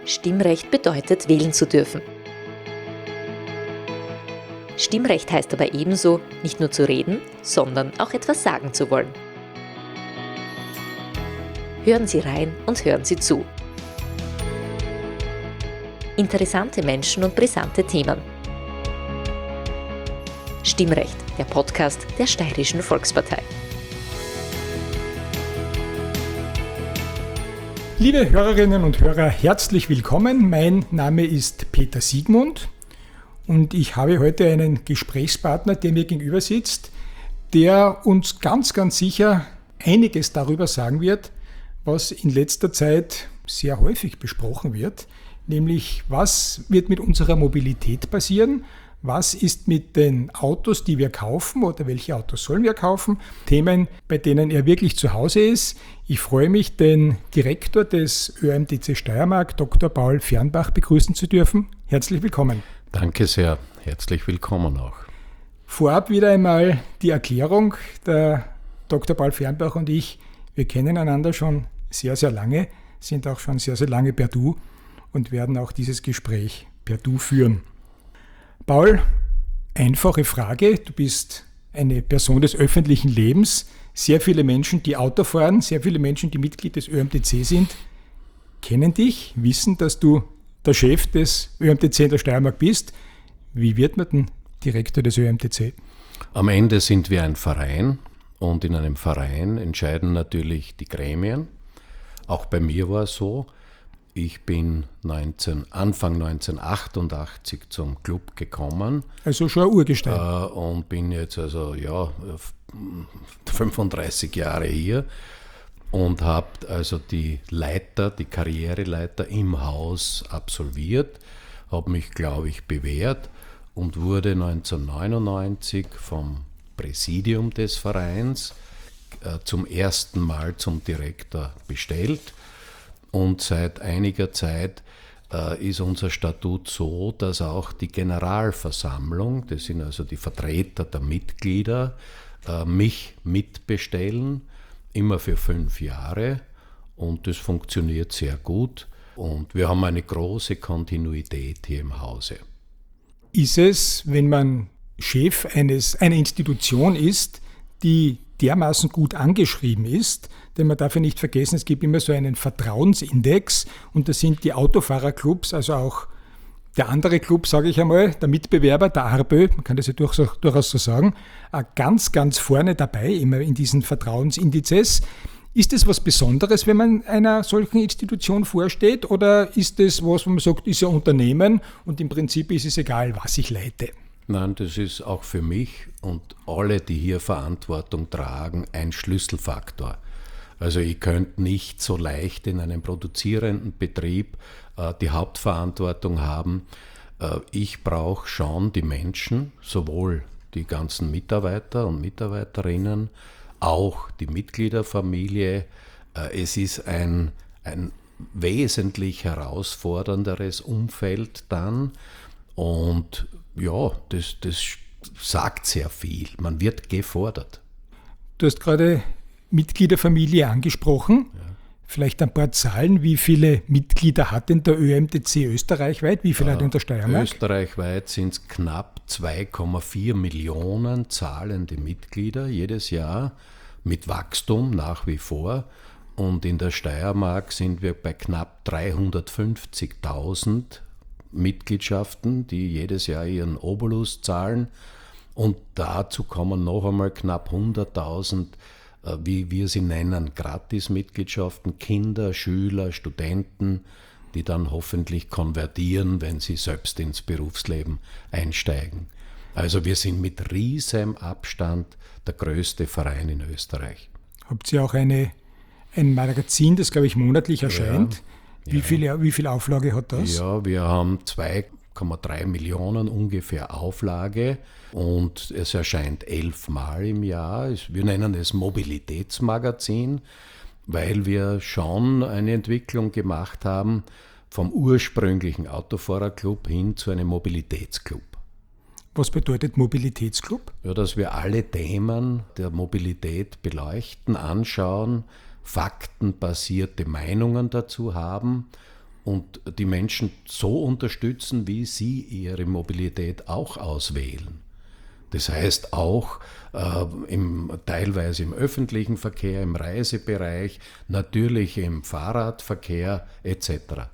Stimmrecht bedeutet, wählen zu dürfen. Stimmrecht heißt aber ebenso, nicht nur zu reden, sondern auch etwas sagen zu wollen. Hören Sie rein und hören Sie zu. Interessante Menschen und brisante Themen. Stimmrecht, der Podcast der Steirischen Volkspartei. Liebe Hörerinnen und Hörer, herzlich willkommen. Mein Name ist Peter Siegmund und ich habe heute einen Gesprächspartner, der mir gegenüber sitzt, der uns ganz sicher einiges darüber sagen wird, was in letzter Zeit sehr häufig besprochen wird, nämlich was wird mit unserer Mobilität passieren, was ist mit den Autos, die wir kaufen oder welche Autos sollen wir kaufen, Themen, bei denen er wirklich zu Hause ist. Ich freue mich, den Direktor des ÖMTC Steiermark, Dr. Paul Fernbach, begrüßen zu dürfen. Herzlich willkommen. Danke sehr, herzlich willkommen auch. Vorab wieder einmal die Erklärung, der Dr. Paul Fernbach und ich, wir kennen einander schon sehr lange, sind auch schon sehr lange per Du und werden auch dieses Gespräch per Du führen. Paul, einfache Frage. Du bist eine Person des öffentlichen Lebens. Sehr viele Menschen, die Auto fahren, sehr viele Menschen, die Mitglied des ÖMTC sind, kennen dich, wissen, dass du der Chef des ÖMTC in der Steiermark bist. Wie wird man denn Direktor des ÖMTC? Am Ende sind wir ein Verein und in einem Verein entscheiden natürlich die Gremien. Auch bei mir war es so. Ich bin Anfang 1988 zum Club gekommen. Also schon ein Urgestein. Und bin jetzt 35 Jahre hier und habe also die Karriereleiter im Haus absolviert, habe mich, glaube ich, bewährt und wurde 1999 vom Präsidium des Vereins zum ersten Mal zum Direktor bestellt. Und seit einiger Zeit ist unser Statut so, dass auch die Generalversammlung, das sind also die Vertreter der Mitglieder, mich mitbestellen, immer für 5 Jahre. Und das funktioniert sehr gut. Und wir haben eine große Kontinuität hier im Hause. Ist es, wenn man Chef einer Institution ist, die dermaßen gut angeschrieben ist, denn man darf ja nicht vergessen, es gibt immer so einen Vertrauensindex und da sind die Autofahrerclubs, also auch der andere Club, sage ich einmal, der Mitbewerber, der ARBÖ, man kann das ja durchaus so sagen, ganz vorne dabei, immer in diesen Vertrauensindizes. Ist es was Besonderes, wenn man einer solchen Institution vorsteht, oder ist es was, wo man sagt, ist ja Unternehmen und im Prinzip ist es egal, was ich leite? Nein, das ist auch für mich und alle, die hier Verantwortung tragen, ein Schlüsselfaktor. Also ich könnte nicht so leicht in einem produzierenden Betrieb die Hauptverantwortung haben. Ich brauche schon die Menschen, sowohl die ganzen Mitarbeiter und Mitarbeiterinnen, auch die Mitgliederfamilie. Es ist ein wesentlich herausfordernderes Umfeld dann und ja, das sagt sehr viel. Man wird gefordert. Du hast gerade Mitgliederfamilie angesprochen. Ja. Vielleicht ein paar Zahlen. Wie viele Mitglieder hat denn der ÖMTC österreichweit? Wie viele hat denn der Steiermark? Österreichweit sind es knapp 2,4 Millionen zahlende Mitglieder jedes Jahr, mit Wachstum nach wie vor. Und in der Steiermark sind wir bei knapp 350.000 Mitgliedschaften, die jedes Jahr ihren Obolus zahlen. Und dazu kommen noch einmal knapp 100.000, wie wir sie nennen, Gratis-Mitgliedschaften, Kinder, Schüler, Studenten, die dann hoffentlich konvertieren, wenn sie selbst ins Berufsleben einsteigen. Also wir sind mit riesem Abstand der größte Verein in Österreich. Habt ihr auch ein Magazin, das, glaube ich, monatlich erscheint? Ja. Wie viel Auflage hat das? Ja, wir haben 2,3 Millionen ungefähr Auflage und es erscheint 11 Mal im Jahr. Wir nennen es Mobilitätsmagazin, weil wir schon eine Entwicklung gemacht haben vom ursprünglichen Autofahrerclub hin zu einem Mobilitätsclub. Was bedeutet Mobilitätsclub? Ja, dass wir alle Themen der Mobilität beleuchten, anschauen, faktenbasierte Meinungen dazu haben und die Menschen so unterstützen, wie sie ihre Mobilität auch auswählen. Das heißt auch teilweise im öffentlichen Verkehr, im Reisebereich, natürlich im Fahrradverkehr etc.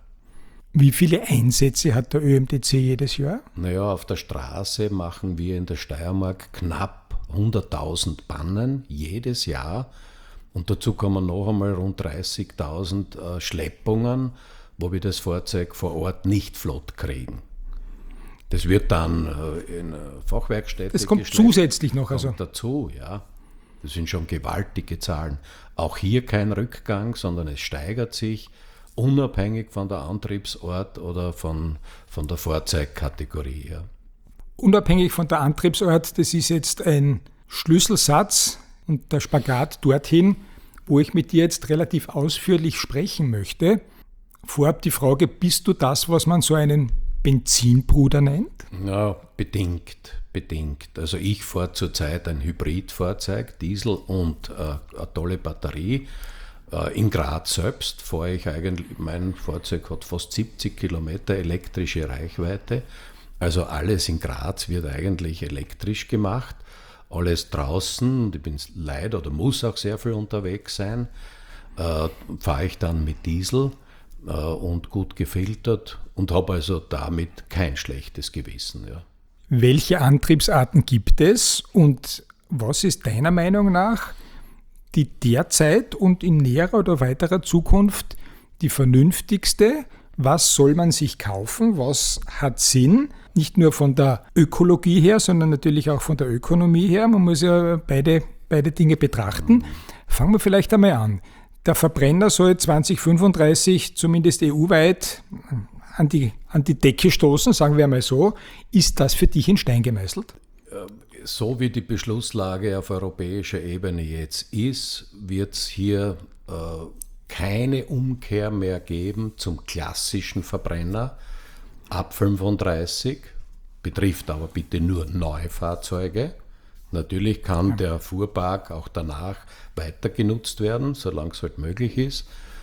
Wie viele Einsätze hat der ÖMTC jedes Jahr? Naja, auf der Straße machen wir in der Steiermark knapp 100.000 Pannen jedes Jahr und dazu kommen noch einmal rund 30.000 Schleppungen, wo wir das Fahrzeug vor Ort nicht flott kriegen. Das wird dann in Fachwerkstätte Das kommt zusätzlich noch. Kommt dazu, ja. Das sind schon gewaltige Zahlen. Auch hier kein Rückgang, sondern es steigert sich, unabhängig von der Antriebsort oder von der Fahrzeugkategorie. Ja. Unabhängig von der Antriebsort, das ist jetzt ein Schlüsselsatz und der Spagat dorthin, wo ich mit dir jetzt relativ ausführlich sprechen möchte. Vorab die Frage, bist du das, was man so einen Benzinbruder nennt? Ja, bedingt. Also ich fahre zurzeit ein Hybridfahrzeug, Diesel und eine tolle Batterie. In Graz selbst fahre ich eigentlich, mein Fahrzeug hat fast 70 Kilometer elektrische Reichweite. Also alles in Graz wird eigentlich elektrisch gemacht. Alles draußen, und ich bin leider oder muss auch sehr viel unterwegs sein, fahre ich dann mit Diesel und gut gefiltert und habe also damit kein schlechtes Gewissen. Ja. Welche Antriebsarten gibt es und was ist deiner Meinung nach die derzeit und in näherer oder weiterer Zukunft die vernünftigste? Was soll man sich kaufen? Was hat Sinn? Nicht nur von der Ökologie her, sondern natürlich auch von der Ökonomie her. Man muss ja beide Dinge betrachten. Fangen wir vielleicht einmal an. Der Verbrenner soll 2035 zumindest EU-weit an die Decke stoßen, sagen wir einmal so. Ist das für dich in Stein gemeißelt? So wie die Beschlusslage auf europäischer Ebene jetzt ist, wird es hier keine Umkehr mehr geben zum klassischen Verbrenner ab 35, betrifft aber bitte nur neue Fahrzeuge. Natürlich kann der Fuhrpark auch danach weiter genutzt werden, solange es halt möglich ist.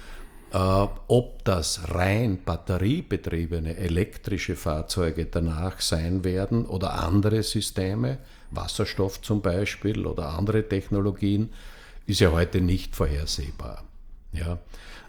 Ob das rein batteriebetriebene elektrische Fahrzeuge danach sein werden oder andere Systeme, Wasserstoff zum Beispiel oder andere Technologien, ist ja heute nicht vorhersehbar. Ja.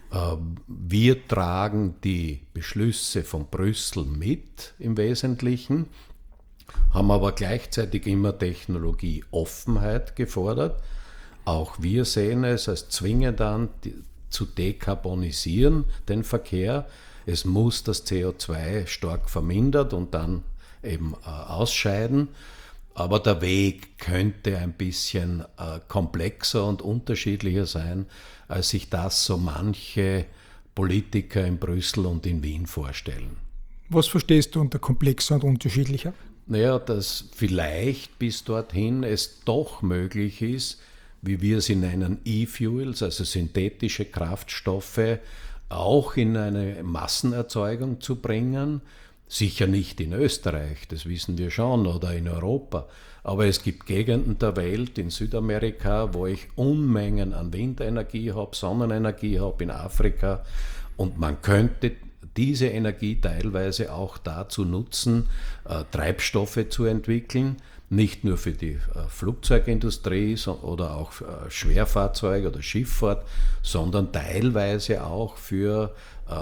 Wir tragen die Beschlüsse von Brüssel mit im Wesentlichen, haben aber gleichzeitig immer Technologieoffenheit gefordert. Auch wir sehen es als zwingend an, zu dekarbonisieren, den Verkehr. Es muss das CO2 stark vermindert und dann eben ausscheiden. Aber der Weg könnte ein bisschen komplexer und unterschiedlicher sein, als sich das so manche Politiker in Brüssel und in Wien vorstellen. Was verstehst du unter komplexer und unterschiedlicher? Naja, dass vielleicht bis dorthin es doch möglich ist, wie wir sie nennen, E-Fuels, also synthetische Kraftstoffe, auch in eine Massenerzeugung zu bringen. Sicher nicht in Österreich, das wissen wir schon, oder in Europa. Aber es gibt Gegenden der Welt, in Südamerika, wo ich Unmengen an Windenergie habe, Sonnenenergie habe, in Afrika. Und man könnte diese Energie teilweise auch dazu nutzen, Treibstoffe zu entwickeln. Nicht nur für die Flugzeugindustrie oder auch Schwerfahrzeuge oder Schifffahrt, sondern teilweise auch für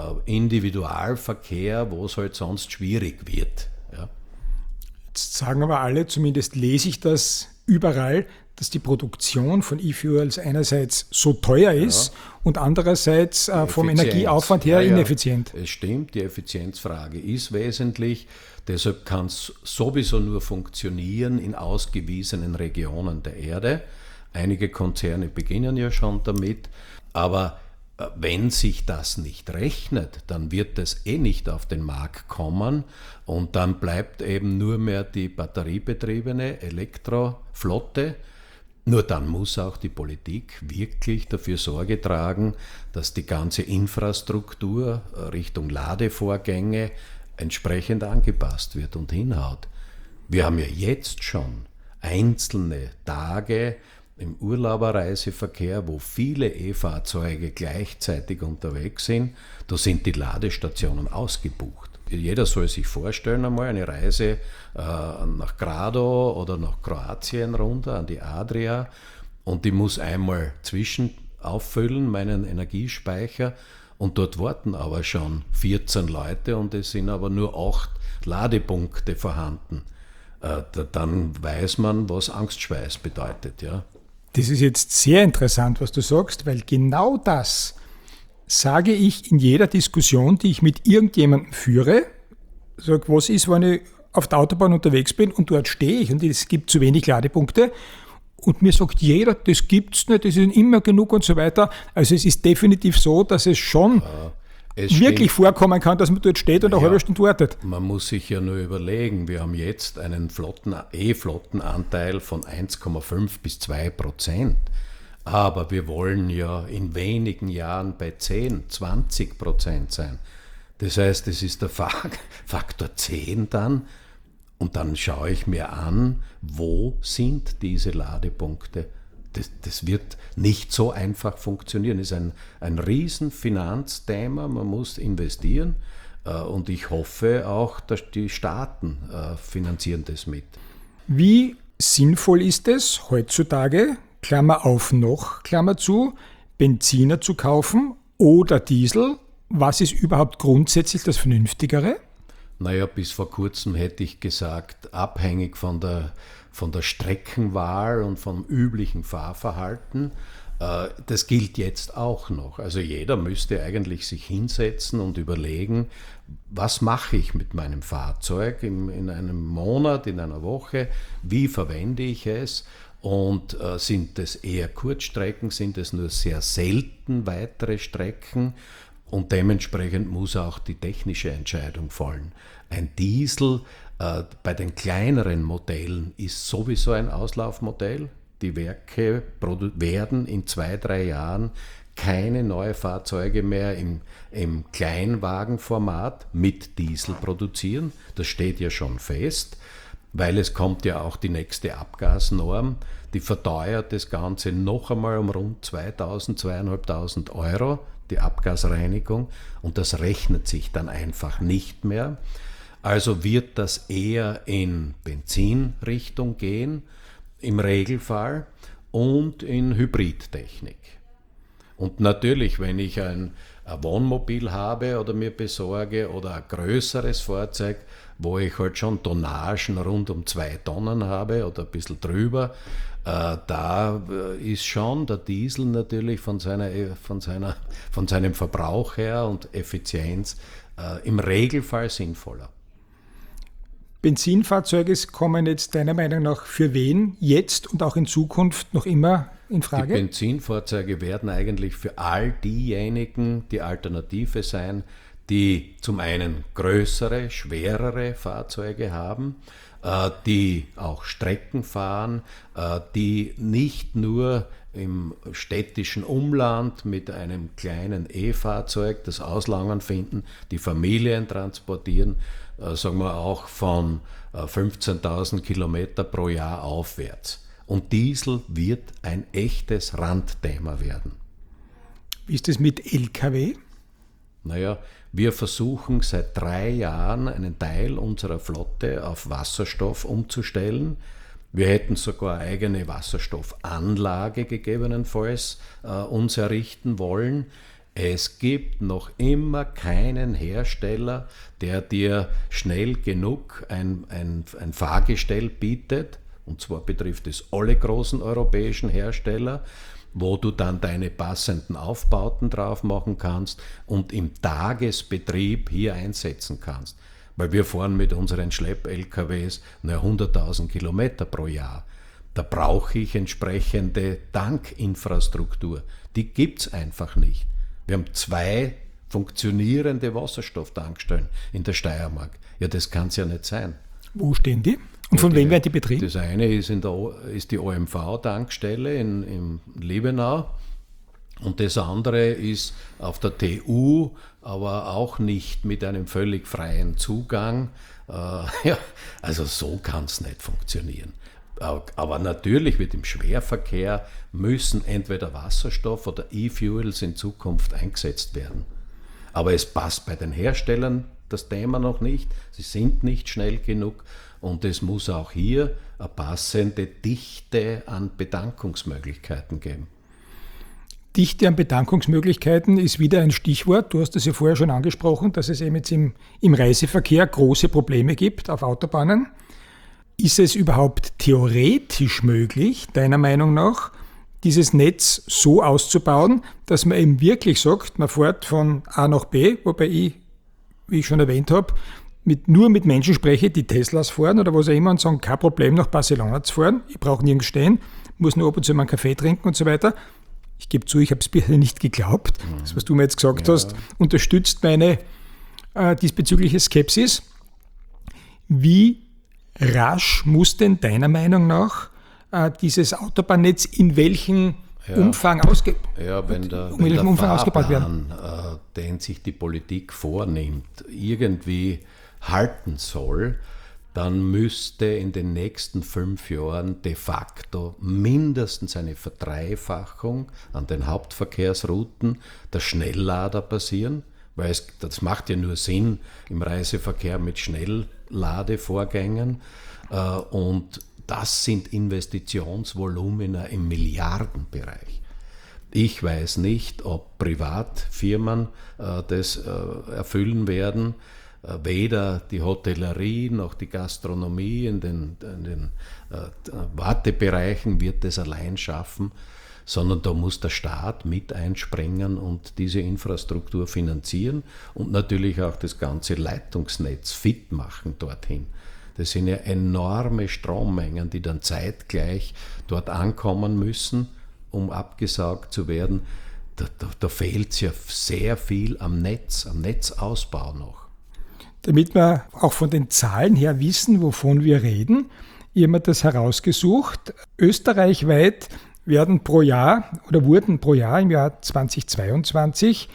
Individualverkehr, wo es halt sonst schwierig wird. Ja. Jetzt sagen aber alle, zumindest lese ich das überall, dass die Produktion von E-Fuels einerseits so teuer ist und andererseits vom Energieaufwand her ineffizient. Es stimmt, die Effizienzfrage ist wesentlich. Deshalb kann es sowieso nur funktionieren in ausgewiesenen Regionen der Erde. Einige Konzerne beginnen ja schon damit, aber wenn sich das nicht rechnet, dann wird es nicht auf den Markt kommen und dann bleibt eben nur mehr die batteriebetriebene Elektroflotte. Nur dann muss auch die Politik wirklich dafür Sorge tragen, dass die ganze Infrastruktur Richtung Ladevorgänge entsprechend angepasst wird und hinhaut. Wir haben ja jetzt schon einzelne Tage, im Urlauberreiseverkehr, wo viele E-Fahrzeuge gleichzeitig unterwegs sind, da sind die Ladestationen ausgebucht. Jeder soll sich vorstellen einmal eine Reise nach Grado oder nach Kroatien runter an die Adria und ich muss einmal zwischen auffüllen, meinen Energiespeicher, und dort warten aber schon 14 Leute und es sind aber nur 8 Ladepunkte vorhanden. Dann weiß man, was Angstschweiß bedeutet. Ja. Das ist jetzt sehr interessant, was du sagst, weil genau das sage ich in jeder Diskussion, die ich mit irgendjemandem führe. Sag, was ist, wenn ich auf der Autobahn unterwegs bin und dort stehe ich und es gibt zu wenig Ladepunkte und mir sagt jeder, das gibt's nicht, das ist immer genug und so weiter. Also es ist definitiv so, dass es schon wirklich vorkommen kann, dass man dort steht und eine halbe Stunde wartet. Man muss sich ja nur überlegen, wir haben jetzt einen E-Flottenanteil von 1,5 bis 2%. Aber wir wollen ja in wenigen Jahren bei 10-20% sein. Das heißt, es ist der Faktor 10 dann. Und dann schaue ich mir an, wo sind diese Ladepunkte. Das wird nicht so einfach funktionieren. Das ist ein riesen Finanzthema, man muss investieren. Und ich hoffe auch, dass die Staaten finanzieren das mit. Wie sinnvoll ist es heutzutage, Klammer auf noch, Klammer zu, Benziner zu kaufen oder Diesel? Was ist überhaupt grundsätzlich das Vernünftigere? Naja, bis vor kurzem hätte ich gesagt, abhängig von der Streckenwahl und vom üblichen Fahrverhalten. Das gilt jetzt auch noch. Also jeder müsste eigentlich sich hinsetzen und überlegen, was mache ich mit meinem Fahrzeug in einem Monat, in einer Woche, wie verwende ich es und sind es eher Kurzstrecken, sind es nur sehr selten weitere Strecken und dementsprechend muss auch die technische Entscheidung fallen. Ein Diesel bei den kleineren Modellen ist sowieso ein Auslaufmodell. Die Werke werden in 2-3 Jahren keine neuen Fahrzeuge mehr im Kleinwagenformat mit Diesel produzieren. Das steht ja schon fest, weil es kommt ja auch die nächste Abgasnorm, die verteuert das Ganze noch einmal um rund 2.000, 2.500 Euro, die Abgasreinigung, und das rechnet sich dann einfach nicht mehr. Also wird das eher in Benzinrichtung gehen, im Regelfall, und in Hybridtechnik. Und natürlich, wenn ich ein Wohnmobil habe oder mir besorge oder ein größeres Fahrzeug, wo ich halt schon Tonnagen rund um 2 Tonnen habe oder ein bisschen drüber, da ist schon der Diesel natürlich von seinem Verbrauch her und Effizienz im Regelfall sinnvoller. Benzinfahrzeuge kommen jetzt deiner Meinung nach für wen jetzt und auch in Zukunft noch immer in Frage? Die Benzinfahrzeuge werden eigentlich für all diejenigen die Alternative sein, die zum einen größere, schwerere Fahrzeuge haben, die auch Strecken fahren, die nicht nur im städtischen Umland mit einem kleinen E-Fahrzeug das Auslangen finden, die Familien transportieren, sagen wir auch von 15.000 Kilometer pro Jahr aufwärts. Und Diesel wird ein echtes Randthema werden. Wie ist es mit Lkw? Naja, wir versuchen seit 3 Jahren einen Teil unserer Flotte auf Wasserstoff umzustellen. Wir hätten sogar eine eigene Wasserstoffanlage gegebenenfalls uns errichten wollen. Es gibt noch immer keinen Hersteller, der dir schnell genug ein Fahrgestell bietet, und zwar betrifft es alle großen europäischen Hersteller, wo du dann deine passenden Aufbauten drauf machen kannst und im Tagesbetrieb hier einsetzen kannst. Weil wir fahren mit unseren Schlepp-LKWs 100.000 Kilometer pro Jahr. Da brauche ich entsprechende Tankinfrastruktur. Die gibt es einfach nicht. Wir haben 2 funktionierende Wasserstofftankstellen in der Steiermark. Ja, das kann es ja nicht sein. Wo stehen die? Und von wem werden die betrieben? Das eine ist die OMV-Tankstelle in Liebenau und das andere ist auf der TU, aber auch nicht mit einem völlig freien Zugang. Ja, also so kann es nicht funktionieren. Aber natürlich wird im Schwerverkehr müssen entweder Wasserstoff oder E-Fuels in Zukunft eingesetzt werden. Aber es passt bei den Herstellern das Thema noch nicht. Sie sind nicht schnell genug und es muss auch hier eine passende Dichte an Betankungsmöglichkeiten geben. Dichte an Betankungsmöglichkeiten ist wieder ein Stichwort. Du hast das ja vorher schon angesprochen, dass es eben jetzt im Reiseverkehr große Probleme gibt auf Autobahnen. Ist es überhaupt theoretisch möglich, deiner Meinung nach, dieses Netz so auszubauen, dass man eben wirklich sagt, man fährt von A nach B, wobei ich, wie ich schon erwähnt habe, nur mit Menschen spreche, die Teslas fahren oder was auch immer und sagen, kein Problem nach Barcelona zu fahren, ich brauche nirgends stehen, muss nur ab und zu mal einen Kaffee trinken und so weiter. Ich gebe zu, ich habe es bisher nicht geglaubt. Das, was du mir jetzt gesagt hast, unterstützt meine diesbezügliche Skepsis. Wie rasch muss denn deiner Meinung nach dieses Autobahnnetz in welchem Umfang ausgebaut werden? Den sich die Politik vornimmt, irgendwie halten soll, dann müsste in den nächsten 5 Jahren de facto mindestens eine Verdreifachung an den Hauptverkehrsrouten der Schnelllader passieren, weil das macht ja nur Sinn im Reiseverkehr mit Schnellladevorgängen und das sind Investitionsvolumina im Milliardenbereich. Ich weiß nicht, ob Privatfirmen das erfüllen werden. Weder die Hotellerie noch die Gastronomie in den Wartebereichen wird es allein schaffen, sondern da muss der Staat mit einspringen und diese Infrastruktur finanzieren und natürlich auch das ganze Leitungsnetz fit machen dorthin. Das sind ja enorme Strommengen, die dann zeitgleich dort ankommen müssen, um abgesaugt zu werden. Da fehlt es ja sehr viel am Netzausbau noch. Damit wir auch von den Zahlen her wissen, wovon wir reden, ich habe mir das herausgesucht. Österreichweit wurden pro Jahr im Jahr 2022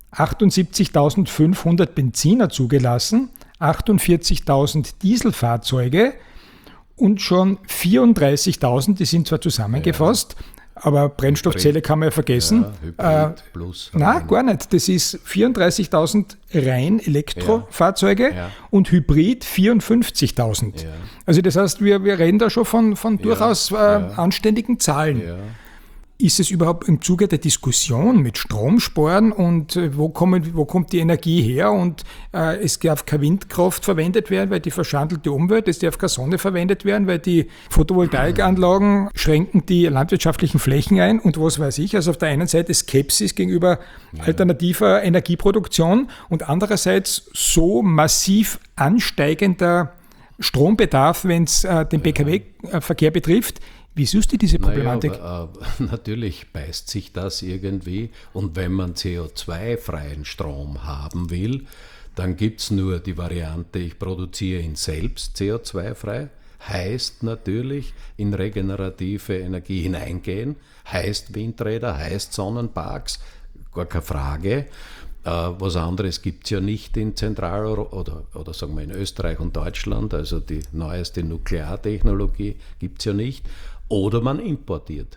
78.500 Benziner zugelassen, 48.000 Dieselfahrzeuge und schon 34.000, die sind zwar zusammengefasst, aber Brennstoffzelle kann man ja vergessen. Ja, Hybrid plus. Nein, gar nicht. Das ist 34.000 rein Elektrofahrzeuge und Hybrid 54.000. Ja. Also das heißt, wir reden da schon von durchaus anständigen Zahlen. Ja. Ist es überhaupt im Zuge der Diskussion mit Stromsparen und wo kommt die Energie her und es darf keine Windkraft verwendet werden, weil die verschandelt die Umwelt, es darf keine Sonne verwendet werden, weil die Photovoltaikanlagen schränken die landwirtschaftlichen Flächen ein und was weiß ich. Also auf der einen Seite Skepsis gegenüber alternativer Energieproduktion und andererseits so massiv ansteigender Strombedarf, wenn es den Pkw-Verkehr betrifft. Wie siehst du diese Problematik? Natürlich beißt sich das irgendwie und wenn man CO2-freien Strom haben will, dann gibt es nur die Variante, ich produziere ihn selbst CO2-frei, heißt natürlich in regenerative Energie hineingehen, heißt Windräder, heißt Sonnenparks, gar keine Frage. Was anderes gibt es ja nicht in Zentraleuropa oder sagen wir in Österreich und Deutschland, also die neueste Nukleartechnologie gibt es ja nicht. Oder man importiert.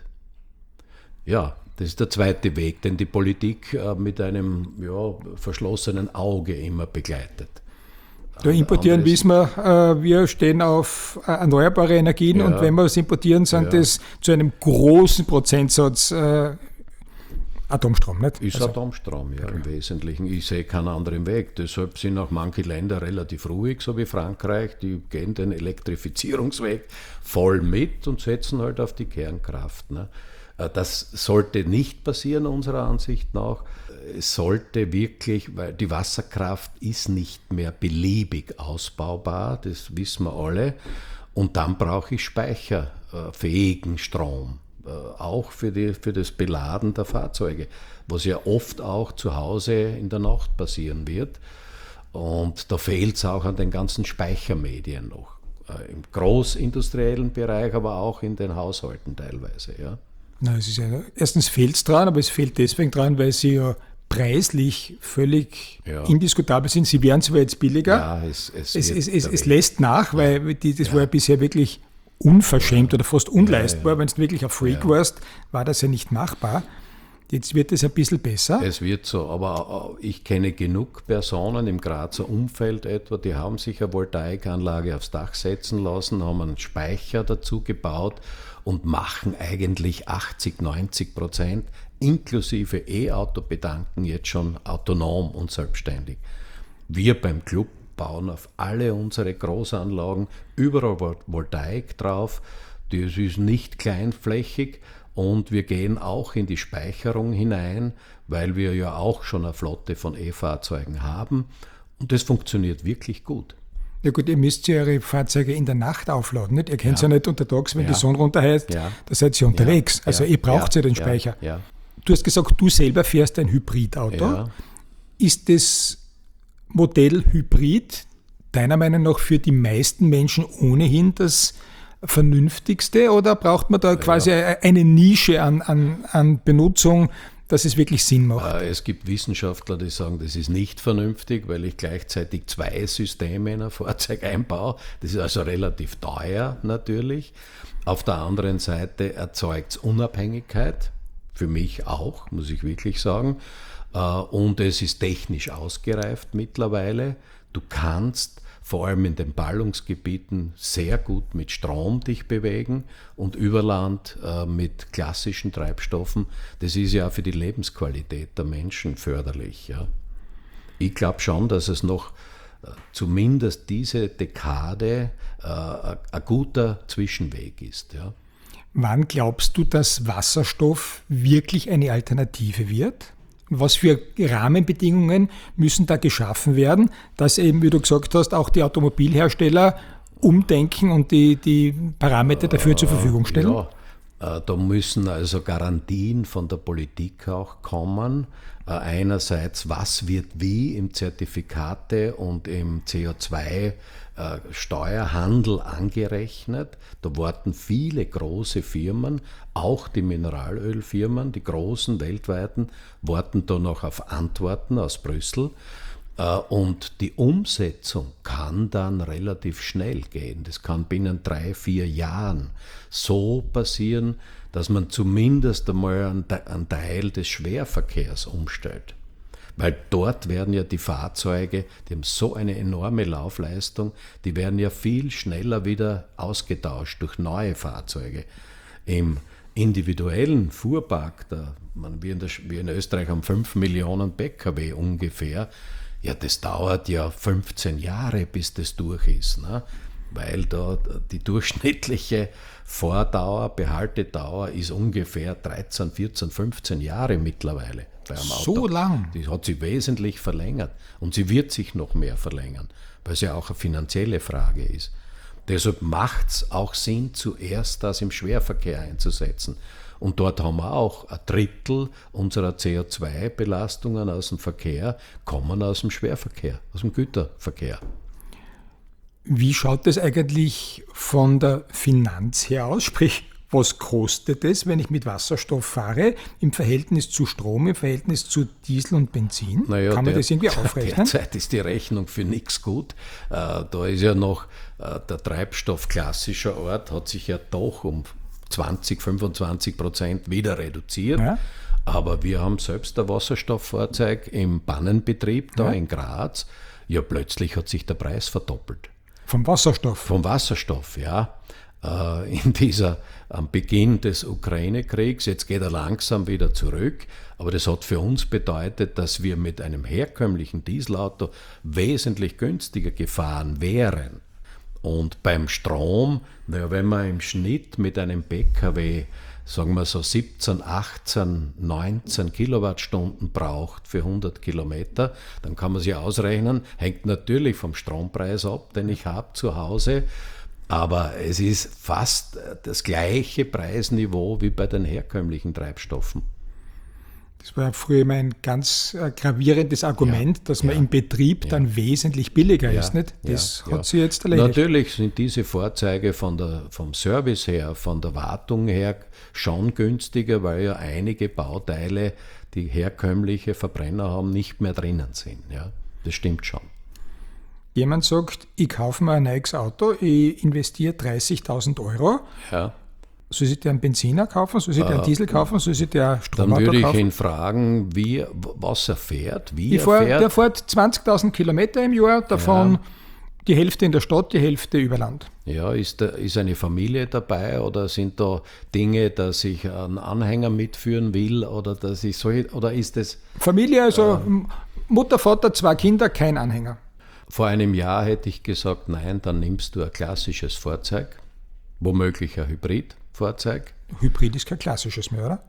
Ja, das ist der zweite Weg, den die Politik mit einem verschlossenen Auge immer begleitet. Da importieren wissen wir stehen auf erneuerbare Energien und wenn wir es importieren, sind das zu einem großen Prozentsatz Atomstrom, nicht? Ist also Atomstrom, im Wesentlichen. Ich sehe keinen anderen Weg. Deshalb sind auch manche Länder relativ ruhig, so wie Frankreich. Die gehen den Elektrifizierungsweg voll mit und setzen halt auf die Kernkraft. Ne? Das sollte nicht passieren, unserer Ansicht nach. Es sollte wirklich, weil die Wasserkraft ist nicht mehr beliebig ausbaubar, das wissen wir alle. Und dann brauche ich speicherfähigen Strom. Auch für das Beladen der Fahrzeuge, was ja oft auch zu Hause in der Nacht passieren wird. Und da fehlt es auch an den ganzen Speichermedien noch. Im großindustriellen Bereich, aber auch in den Haushalten teilweise. Ja. Na, es ist erstens fehlt es dran, aber es fehlt deswegen dran, weil sie ja preislich völlig indiskutabel sind. Sie werden zwar jetzt billiger, es lässt nach, weil das war ja bisher wirklich unverschämt oder fast unleistbar. Wenn du wirklich ein Freak warst, war das ja nicht machbar. Jetzt wird es ein bisschen besser. Es wird so, aber ich kenne genug Personen im Grazer Umfeld etwa, die haben sich eine Voltaikanlage aufs Dach setzen lassen, haben einen Speicher dazu gebaut und machen eigentlich 80-90% inklusive E-Auto-Bedanken jetzt schon autonom und selbstständig. Wir beim Club bauen auf alle unsere Großanlagen überall Voltaik drauf. Das ist nicht kleinflächig. Und wir gehen auch in die Speicherung hinein, weil wir ja auch schon eine Flotte von E-Fahrzeugen haben. Und das funktioniert wirklich gut. Ja gut, ihr müsst ja eure Fahrzeuge in der Nacht aufladen, nicht? Ihr könnt ja nicht untertags, wenn die Sonne runterheizt, da seid ihr unterwegs. Also ihr braucht ja den Speicher. Ja. Du hast gesagt, du selber fährst ein Hybridauto. Ja. Ist das Modell Hybrid deiner Meinung nach für die meisten Menschen ohnehin das vernünftigste oder braucht man da quasi eine Nische an Benutzung, dass es wirklich Sinn macht? Es gibt Wissenschaftler, die sagen, das ist nicht vernünftig, weil ich gleichzeitig 2 Systeme in ein Fahrzeug einbaue. Das ist also relativ teuer natürlich. Auf der anderen Seite erzeugt es Unabhängigkeit, für mich auch, muss ich wirklich sagen. Und es ist technisch ausgereift mittlerweile. Du kannst vor allem in den Ballungsgebieten sehr gut mit Strom dich bewegen und über Land mit klassischen Treibstoffen. Das ist ja auch für die Lebensqualität der Menschen förderlich. Ja. Ich glaube schon, dass es noch zumindest diese Dekade ein guter Zwischenweg ist. Ja. Wann glaubst du, dass Wasserstoff wirklich eine Alternative wird? Was für Rahmenbedingungen müssen da geschaffen werden, dass eben, wie du gesagt hast, auch die Automobilhersteller umdenken und die Parameter dafür zur Verfügung stellen? Ja, da müssen also Garantien von der Politik auch kommen. Einerseits, was wird wie im Zertifikate und im CO2-Steuerhandel angerechnet. Da warten viele große Firmen, auch die Mineralölfirmen, die großen weltweiten, warten da noch auf Antworten aus Brüssel. Und die Umsetzung kann dann relativ schnell gehen. Das kann binnen 3-4 Jahren so passieren, dass man zumindest einmal einen Teil des Schwerverkehrs umstellt. Weil dort werden ja die Fahrzeuge, die haben so eine enorme Laufleistung, die werden ja viel schneller wieder ausgetauscht durch neue Fahrzeuge. Im individuellen Fuhrpark, wir in Österreich haben 5 Millionen Pkw ungefähr, ja, das dauert ja 15 Jahre, bis das durch ist, ne? Weil da die durchschnittliche Behaltedauer ist ungefähr 13, 14, 15 Jahre mittlerweile bei einem Auto. So lang? Die hat sich wesentlich verlängert und sie wird sich noch mehr verlängern, weil es ja auch eine finanzielle Frage ist. Deshalb macht es auch Sinn, zuerst das im Schwerverkehr einzusetzen. Und dort haben wir auch 1/3 unserer CO2-Belastungen aus dem Verkehr kommen aus dem Schwerverkehr, aus dem Güterverkehr. Wie schaut das eigentlich von der Finanz her aus? Sprich, was kostet es, wenn ich mit Wasserstoff fahre, im Verhältnis zu Strom, im Verhältnis zu Diesel und Benzin? Naja, kann man das irgendwie aufrechnen? Derzeit ist die Rechnung für nichts gut. Da ist ja noch der Treibstoff klassischer Art, hat sich ja doch um 20-25% wieder reduziert. Ja. Aber wir haben selbst ein Wasserstofffahrzeug im Bannenbetrieb da in Graz. Ja, plötzlich hat sich der Preis verdoppelt. Vom Wasserstoff? Vom Wasserstoff, ja. Am Beginn des Ukraine-Kriegs, jetzt geht er langsam wieder zurück, aber das hat für uns bedeutet, dass wir mit einem herkömmlichen Dieselauto wesentlich günstiger gefahren wären. Und beim Strom, wenn man im Schnitt mit einem PKW, sagen wir so 17, 18, 19 Kilowattstunden braucht für 100 Kilometer, dann kann man sich ausrechnen, hängt natürlich vom Strompreis ab, den ich habe zu Hause, aber es ist fast das gleiche Preisniveau wie bei den herkömmlichen Treibstoffen. Das war früher immer ein ganz gravierendes Argument, dass man im Betrieb dann wesentlich billiger ist. Nicht? Das hat sich jetzt erledigt. Natürlich sind diese Fahrzeuge vom Service her, von der Wartung her schon günstiger, weil ja einige Bauteile, die herkömmliche Verbrenner haben, nicht mehr drinnen sind. Ja, das stimmt schon. Jemand sagt, ich kaufe mir ein neues Auto, ich investiere 30.000 Euro. Ja. Soll sich der einen Benziner kaufen? Soll sich der einen Diesel kaufen? Soll sich der ein Dann Stromauto würde ich kaufen? ihn fragen, was er fährt, wie er Der fährt. fährt 20.000 Kilometer im Jahr, davon die Hälfte in der Stadt, die Hälfte über Land. Ja, ist eine Familie dabei oder sind da Dinge, dass ich einen Anhänger mitführen will oder dass ich oder ist es Familie, also Mutter, Vater, 2 Kinder, kein Anhänger. vor einem Jahr hätte ich gesagt, nein, dann nimmst du ein klassisches Fahrzeug, womöglich ein Hybridfahrzeug. Hybrid ist kein klassisches mehr, oder?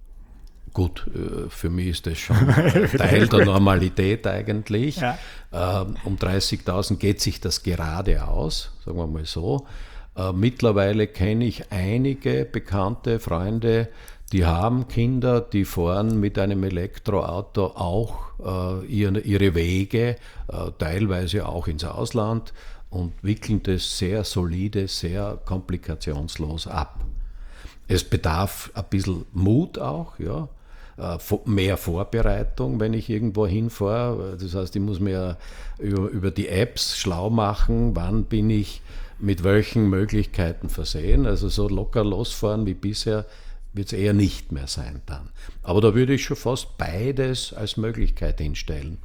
Gut, für mich ist das schon Teil der Normalität eigentlich. Ja. Um 30.000 geht sich das gerade aus, sagen wir mal so. Mittlerweile kenne ich einige bekannte Freunde, die haben Kinder, die fahren mit einem Elektroauto auch ihre Wege, teilweise auch ins Ausland und wickeln das sehr solide, sehr komplikationslos ab. Es bedarf ein bisschen Mut auch, ja. Mehr Vorbereitung, wenn ich irgendwo hinfahre. Das heißt, ich muss mir über die Apps schlau machen, wann bin ich mit welchen Möglichkeiten versehen. Also so locker losfahren wie bisher wird es eher nicht mehr sein dann. Aber da würde ich schon fast beides als Möglichkeit hinstellen.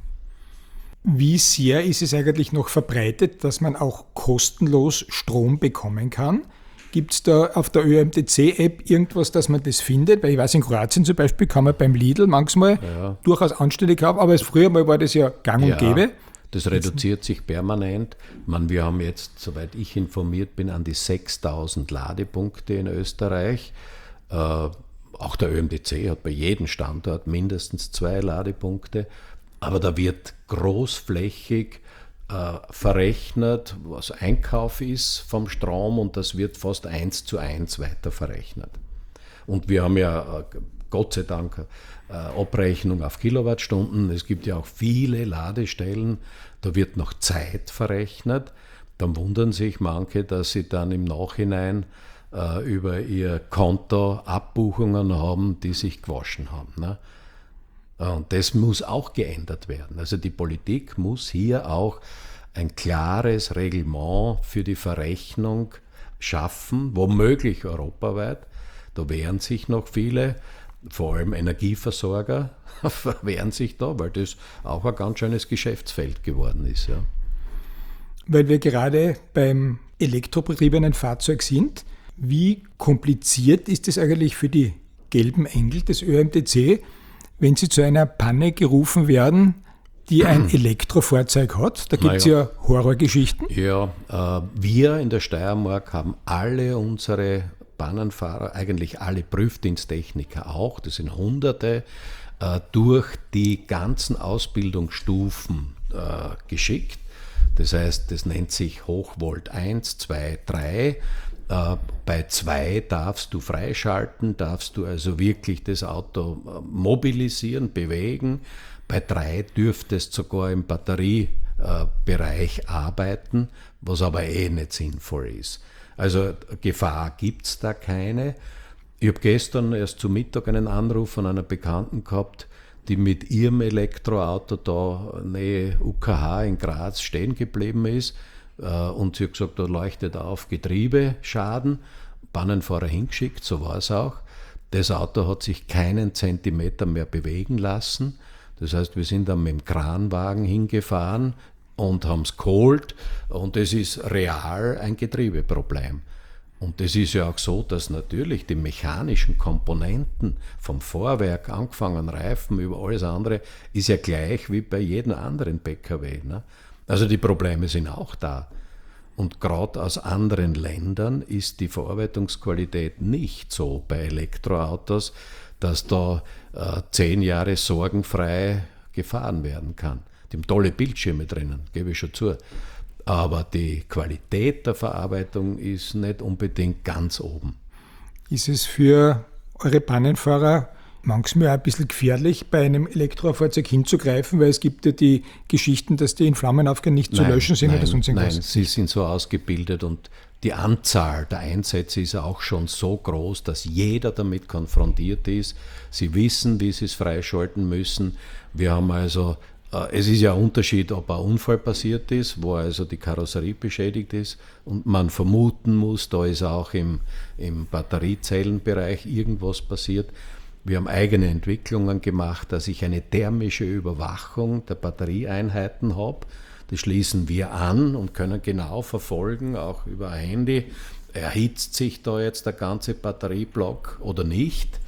Wie sehr ist es eigentlich noch verbreitet, dass man auch kostenlos Strom bekommen kann? Gibt es da auf der ÖMTC-App irgendwas, dass man das findet? Weil ich weiß, in Kroatien zum Beispiel kann man beim Lidl manchmal durchaus anständig haben, aber früher mal war das ja gang und gäbe. Das reduziert sich permanent. Wir haben jetzt, soweit ich informiert bin, an die 6.000 Ladepunkte in Österreich. Auch der ÖMTC hat bei jedem Standort mindestens 2 Ladepunkte. Aber da wird großflächig verrechnet, was Einkauf ist vom Strom und das wird fast 1:1 weiter verrechnet. Und wir haben ja Gott sei Dank Abrechnung auf Kilowattstunden. Es gibt ja auch viele Ladestellen, da wird noch Zeit verrechnet. Dann wundern sich manche, dass sie dann im Nachhinein über ihr Konto Abbuchungen haben, die sich gewaschen haben. Ne? Und das muss auch geändert werden. Also die Politik muss hier auch ein klares Reglement für die Verrechnung schaffen, womöglich europaweit. Da wehren sich noch viele, vor allem Energieversorger, wehren sich da, weil das auch ein ganz schönes Geschäftsfeld geworden ist. Ja. Weil wir gerade beim elektrobetriebenen Fahrzeug sind, wie kompliziert ist es eigentlich für die gelben Engel des ÖMTC, wenn sie zu einer Panne gerufen werden, die ein Elektrofahrzeug hat? Da gibt es ja Horrorgeschichten. Ja, wir in der Steiermark haben alle unsere Pannenfahrer, eigentlich alle Prüfdiensttechniker auch, das sind Hunderte, durch die ganzen Ausbildungsstufen geschickt. Das heißt, das nennt sich Hochvolt 1, 2, 3. Bei 2 darfst du freischalten, darfst du also wirklich das Auto mobilisieren, bewegen. Bei 3 dürftest sogar im Batteriebereich arbeiten, was aber nicht sinnvoll ist. Also Gefahr gibt es da keine. Ich habe gestern erst zu Mittag einen Anruf von einer Bekannten gehabt, die mit ihrem Elektroauto da Nähe UKH in Graz stehen geblieben ist. Und sie hat gesagt, da leuchtet auf Getriebeschaden, Pannenfahrer hingeschickt, so war es auch. Das Auto hat sich keinen Zentimeter mehr bewegen lassen. Das heißt, wir sind dann mit dem Kranwagen hingefahren und haben es geholt und es ist real ein Getriebeproblem. Und es ist ja auch so, dass natürlich die mechanischen Komponenten vom Vorwerk, angefangen Reifen über alles andere, ist ja gleich wie bei jedem anderen PKW. Ne? Also die Probleme sind auch da. Und gerade aus anderen Ländern ist die Verarbeitungsqualität nicht so bei Elektroautos, dass da 10 Jahre sorgenfrei gefahren werden kann. Die haben tolle Bildschirme drinnen, gebe ich schon zu. Aber die Qualität der Verarbeitung ist nicht unbedingt ganz oben. Ist es für eure Pannenfahrer manchmal auch ein bisschen gefährlich, bei einem Elektrofahrzeug hinzugreifen, weil es gibt ja die Geschichten, dass die in Flammen aufgehen, nicht zu löschen sind oder sonst irgendwas? Nein, sie sind so ausgebildet und die Anzahl der Einsätze ist auch schon so groß, dass jeder damit konfrontiert ist. Sie wissen, wie sie es freischalten müssen. Wir haben also Es ist ja ein Unterschied, ob ein Unfall passiert ist, wo also die Karosserie beschädigt ist und man vermuten muss, da ist auch im Batteriezellenbereich irgendwas passiert. Wir haben eigene Entwicklungen gemacht, dass ich eine thermische Überwachung der Batterieeinheiten habe. Das schließen wir an und können genau verfolgen, auch über ein Handy, erhitzt sich da jetzt der ganze Batterieblock oder nicht.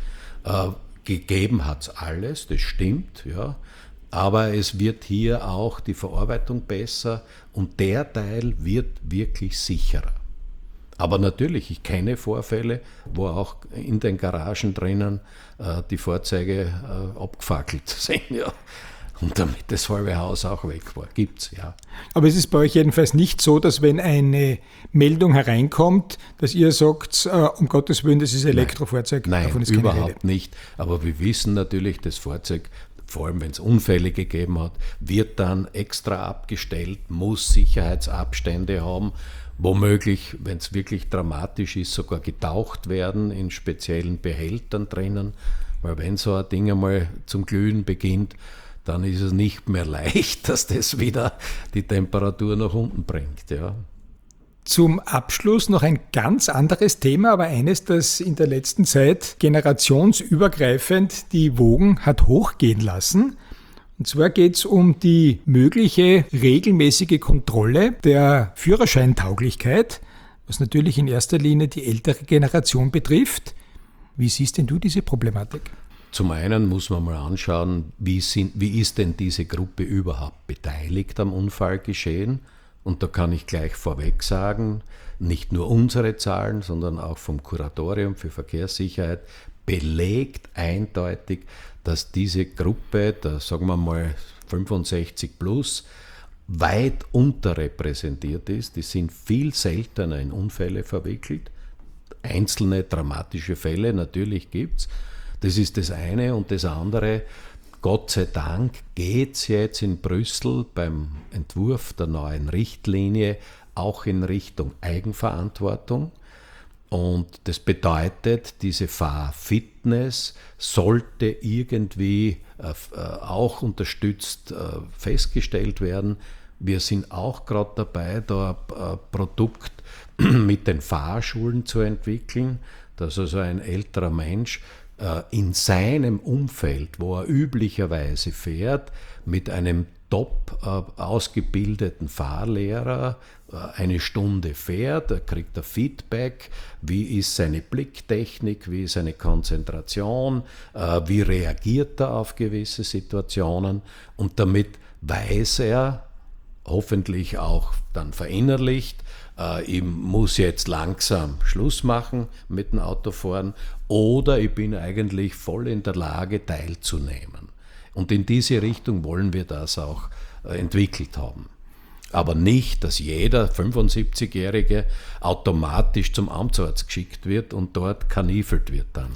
Gegeben hat es alles, das stimmt, ja. Aber es wird hier auch die Verarbeitung besser und der Teil wird wirklich sicherer. Aber natürlich, ich kenne Vorfälle, wo auch in den Garagen drinnen die Fahrzeuge abgefackelt sind, ja. Und damit das halbe Haus auch weg war. Gibt's, ja. Aber es ist bei euch jedenfalls nicht so, dass wenn eine Meldung hereinkommt, dass ihr sagt, um Gottes Willen, das ist ein Elektrofahrzeug. Nein, davon ist überhaupt nicht. Aber wir wissen natürlich, das Fahrzeug, vor allem wenn es Unfälle gegeben hat, wird dann extra abgestellt, muss Sicherheitsabstände haben, womöglich, wenn es wirklich dramatisch ist, sogar getaucht werden in speziellen Behältern drinnen. Weil wenn so ein Ding einmal zum Glühen beginnt, dann ist es nicht mehr leicht, dass das wieder die Temperatur nach unten bringt. Ja. Zum Abschluss noch ein ganz anderes Thema, aber eines, das in der letzten Zeit generationsübergreifend die Wogen hat hochgehen lassen. Und zwar geht es um die mögliche regelmäßige Kontrolle der Führerscheintauglichkeit, was natürlich in erster Linie die ältere Generation betrifft. Wie siehst denn du diese Problematik? Zum einen muss man mal anschauen, wie ist denn diese Gruppe überhaupt beteiligt am Unfallgeschehen? Und da kann ich gleich vorweg sagen, nicht nur unsere Zahlen, sondern auch vom Kuratorium für Verkehrssicherheit belegt eindeutig, dass diese Gruppe, da sagen wir mal 65 plus, weit unterrepräsentiert ist. Die sind viel seltener in Unfälle verwickelt. Einzelne dramatische Fälle natürlich gibt es. Das ist das eine. Und das andere, Gott sei Dank geht es jetzt in Brüssel beim Entwurf der neuen Richtlinie auch in Richtung Eigenverantwortung. Und das bedeutet, diese Fahrfitness sollte irgendwie auch unterstützt festgestellt werden. Wir sind auch gerade dabei, da ein Produkt mit den Fahrschulen zu entwickeln, dass also ein älterer Mensch in seinem Umfeld, wo er üblicherweise fährt, mit einem top ausgebildeten Fahrlehrer eine Stunde fährt, er kriegt ein Feedback, wie ist seine Blicktechnik, wie ist seine Konzentration, wie reagiert er auf gewisse Situationen und damit weiß er, hoffentlich auch dann verinnerlicht, ich muss jetzt langsam Schluss machen mit dem Autofahren oder ich bin eigentlich voll in der Lage teilzunehmen. Und in diese Richtung wollen wir das auch entwickelt haben. Aber nicht, dass jeder 75-Jährige automatisch zum Amtsarzt geschickt wird und dort kanifelt wird dann.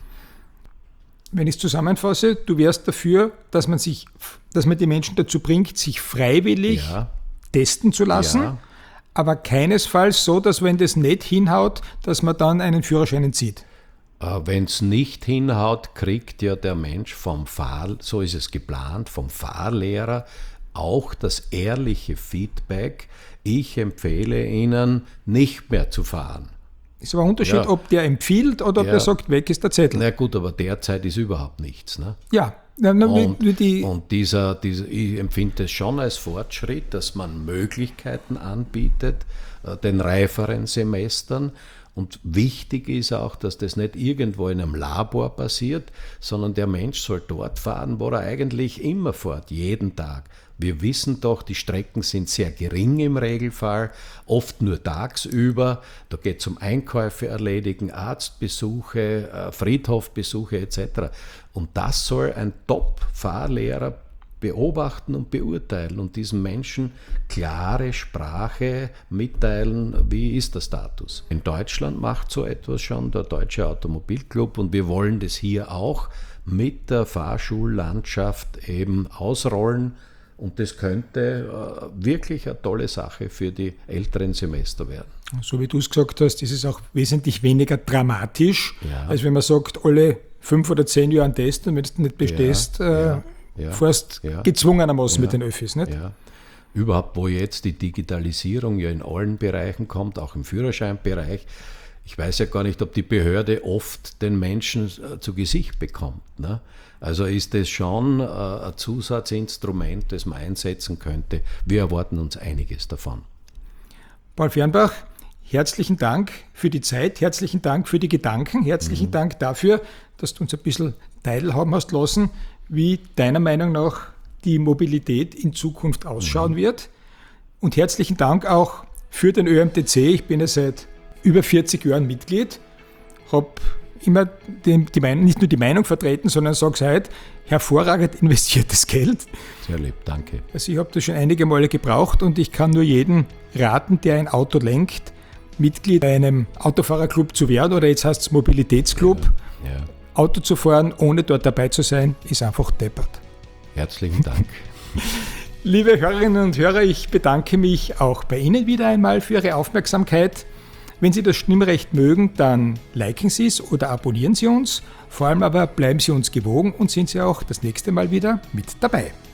Wenn ich es zusammenfasse, du wärst dafür, dass man die Menschen dazu bringt, sich freiwillig testen zu lassen, aber keinesfalls so, dass wenn das nicht hinhaut, dass man dann einen Führerschein entzieht. Wenn es nicht hinhaut, kriegt ja der Mensch so ist es geplant, vom Fahrlehrer auch das ehrliche Feedback, ich empfehle Ihnen, nicht mehr zu fahren. Ist aber ein Unterschied, ob der empfiehlt oder ob der sagt, weg ist der Zettel. Na gut, aber derzeit ist überhaupt nichts. Ne? Ja. Und ich empfinde es schon als Fortschritt, dass man Möglichkeiten anbietet, den reiferen Semestern. Und wichtig ist auch, dass das nicht irgendwo in einem Labor passiert, sondern der Mensch soll dort fahren, wo er eigentlich immer fährt, jeden Tag. Wir wissen doch, die Strecken sind sehr gering im Regelfall, oft nur tagsüber. Da geht es um Einkäufe erledigen, Arztbesuche, Friedhofbesuche etc. Und das soll ein Top-Fahrlehrer beobachten und beurteilen und diesen Menschen klare Sprache mitteilen, wie ist der Status. In Deutschland macht so etwas schon der Deutsche Automobilclub und wir wollen das hier auch mit der Fahrschullandschaft eben ausrollen. Und das könnte wirklich eine tolle Sache für die älteren Semester werden. So wie du es gesagt hast, ist es auch wesentlich weniger dramatisch, als wenn man sagt, alle 5 oder 10 Jahre einen Test und wenn du nicht bestehst, fährst gezwungenermaßen mit den Öffis, nicht? Ja. Überhaupt, wo jetzt die Digitalisierung ja in allen Bereichen kommt, auch im Führerscheinbereich. Ich weiß ja gar nicht, ob die Behörde oft den Menschen zu Gesicht bekommt. Ne? Also ist das schon ein Zusatzinstrument, das man einsetzen könnte. Wir erwarten uns einiges davon. Paul Fernbach, herzlichen Dank für die Zeit, herzlichen Dank für die Gedanken, herzlichen Dank dafür, dass du uns ein bisschen teilhaben hast lassen, wie deiner Meinung nach die Mobilität in Zukunft ausschauen wird. Und herzlichen Dank auch für den ÖMTC. Ich bin ja seit über 40 Jahren Mitglied, habe immer nicht nur die Meinung vertreten, sondern sage es heute, hervorragend investiertes Geld. Sehr lieb, danke. Also ich habe das schon einige Male gebraucht und ich kann nur jedem raten, der ein Auto lenkt, Mitglied bei einem Autofahrerclub zu werden oder jetzt heißt es Mobilitätsclub. Ja. Auto zu fahren, ohne dort dabei zu sein, ist einfach deppert. Herzlichen Dank. Liebe Hörerinnen und Hörer, ich bedanke mich auch bei Ihnen wieder einmal für Ihre Aufmerksamkeit. Wenn Sie das Stimmrecht mögen, dann liken Sie es oder abonnieren Sie uns. Vor allem aber bleiben Sie uns gewogen und sind Sie auch das nächste Mal wieder mit dabei.